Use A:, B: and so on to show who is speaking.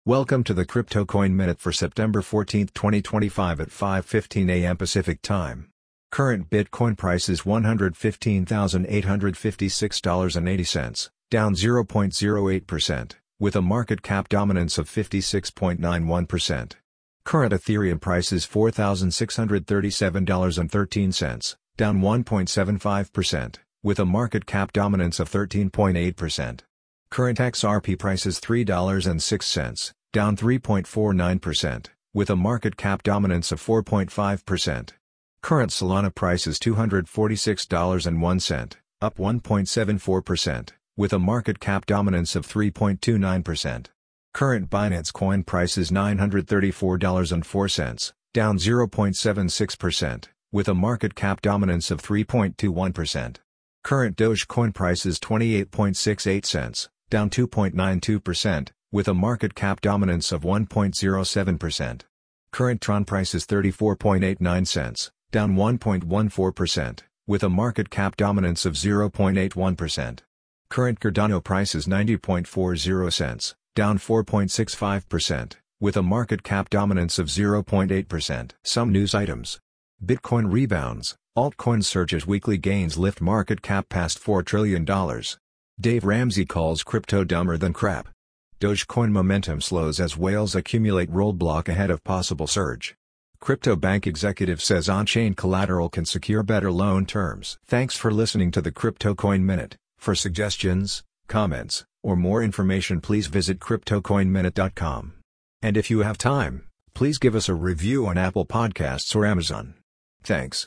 A: Welcome to the Crypto Coin Minute for September 14, 2025 at 5:15 a.m. Pacific Time. Current Bitcoin price is $115,856.80, down 0.08%, with a market cap dominance of 56.91%. Current Ethereum price is $4,637.13, down 1.75%, with a market cap dominance of 13.8%. Current XRP price is $3.06, down 3.49%, with a market cap dominance of 4.5%. Current Solana price is $246.01, up 1.74%, with a market cap dominance of 3.29%. Current Binance Coin price is $934.04, down 0.76%, with a market cap dominance of 3.21%. Current Dogecoin price is 28.68 cents, down 2.92%, with a market cap dominance of 1.07%. Current Tron price is 34.89 cents, down 1.14%, with a market cap dominance of 0.81%. Current Cardano price is 90.40 cents, down 4.65%, with a market cap dominance of 0.8%. Some news items. Bitcoin rebounds, altcoin surges, weekly gains lift market cap past $4 trillion. Dave Ramsey calls crypto dumber than crap. Dogecoin momentum slows as whales accumulate, roadblock ahead of possible surge. Crypto bank executive says on-chain collateral can secure better loan terms. Thanks for listening to the Crypto Coin Minute. For suggestions, comments, or more information, please visit CryptoCoinMinute.com. And if you have time, please give us a review on Apple Podcasts or Amazon. Thanks.